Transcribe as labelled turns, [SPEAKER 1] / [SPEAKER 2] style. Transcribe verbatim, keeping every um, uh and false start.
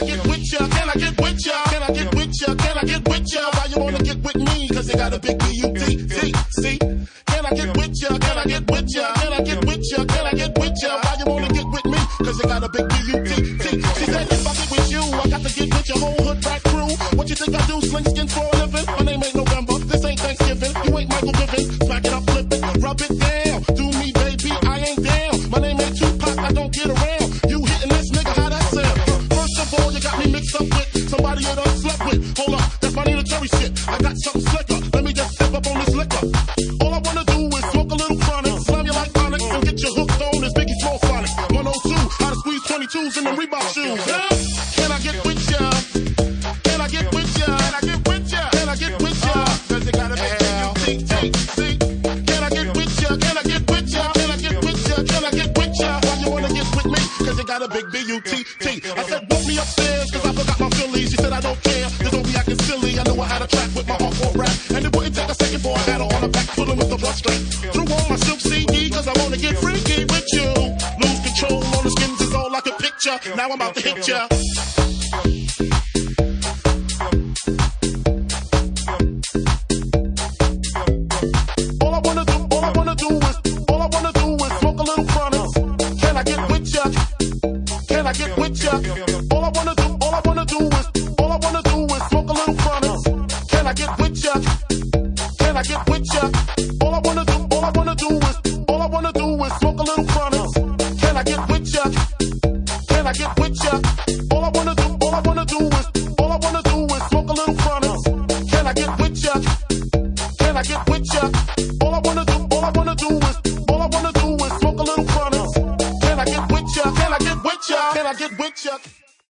[SPEAKER 1] I get with ya? Can I get with ya? Can I get with ya? Can I get with ya? Why you wanna get with me? Cause they got a big B U T T. See? Can I get with ya? Can I get with ya? Can I get with ya? Can I get with ya? Why you wanna get with me? Cause they got a big B U T T. She said if I get with you, I got to get with your whole hood rat crew. What you think I do? Sling skin for a living? My name ain't November. This ain't Thanksgiving. You ain't Michael Vivian. Smack it up, flip it, rub it down. Do me, baby, I ain't down. My name ain't Tupac, I don't get around. You hitting this nigga, how that sound? First of all, you got me mixed up with somebody you done slept with. Hold up, that's my Nina Cherry shit. I got something slicker. Let me just step up on this liquor. All I wanna do is smoke a little chronic, slam you like Onyx, and get you hooked on this Biggie Small Sonic. one oh two, how to squeeze twenty-twos in the Reebok shoes. Huh? Can I get with ya? Can I get with ya? Can I get with ya? Can I get with ya? Cause you gotta make you think, think, think. Can I get with ya? Can I get with ya? Can I get with ya? Can I get with ya? Why you wanna get with me? Cause you got a big B U T T. I said, book me upstairs, cause I forgot my Phillies. She said, I don't care, just don't be acting silly. I know I had a track with my hardcore rap. And it wouldn't take a second before I had her on the back, pulling with the blood strap. Threw on my silk C D, cause I wanna get freaky with you. Lose control on the skins is all I can picture. Now I'm about to hit ya. All I wanna do, all I wanna do is, all I wanna do is smoke a little chronic. Can I get with ya? Can I get with ya? All I wanna do